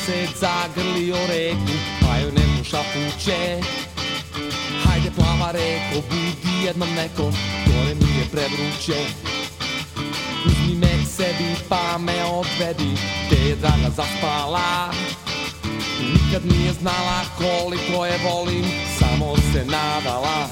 mesec zagrlio reku, pa joj neko šapuće. Hajde plava reko, budi jednom nekom, gore mi je prevruće. Uzmi me k sebi pa me odvedi, te je draga zaspala. Nikad nije znala koliko je volim, samo se nadala.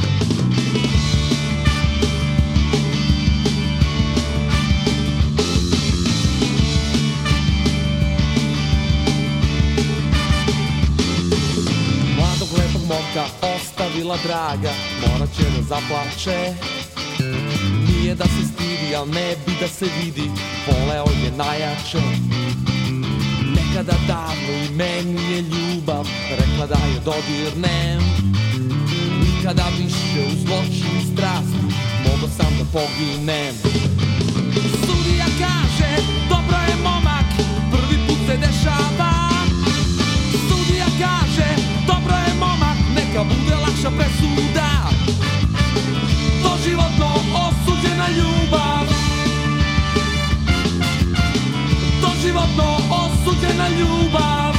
Mladog lepog momka ostavila draga, morat će da zaplače. Nije da se stidi, al ne bi da se vidi, voleo je najjače. Nekada davno i meni je ljubav rekla da je dodirnem. Nikada više u zločin strasti mogo sam da poginem. Sudija kaže, dobro je momak, prvi put se dešava. Sudija kaže, dobro je momak, neka bude lakša presuda. Doživotno osuđena ljubav, doživotno osuđena ljubav.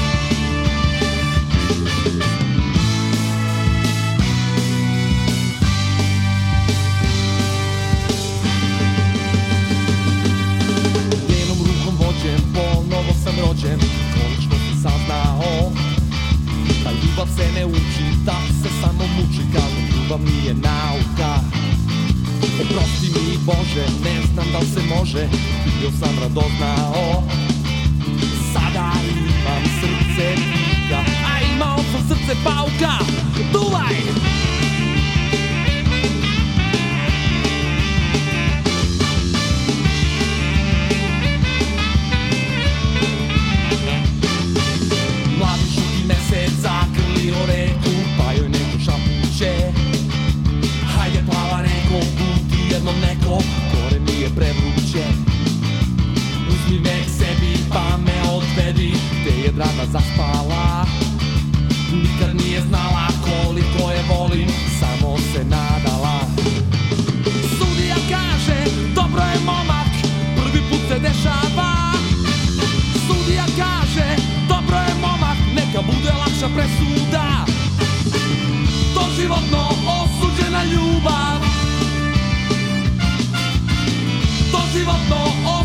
Njenom rukom vođen, ponovo sam rođen, konačno sam saznao da ljubav se ne uči, da se samo muči. Kažem, ljubav nije nauka. Oprosti mi Bože, ne znam da li se može, bio sam radoznao. Sada imam srce pika, a imao sam srce pauka. Duvaj! Mladi žuti mesec zagrlio reku, pa joj neko šapuće. Hajde plava reko, budi jednom neko, gore mi je prevruće. Uzmi me k sebi pa me odvedi, te je draga zaspala. Nikad nije znala koliko je volim, samo se nadala. Sudija kaže, dobro je momak, prvi put se dešava. Sudija kaže, dobro je momak, neka bude lakša presuda. Doživotno osuđena ljubav, doživotno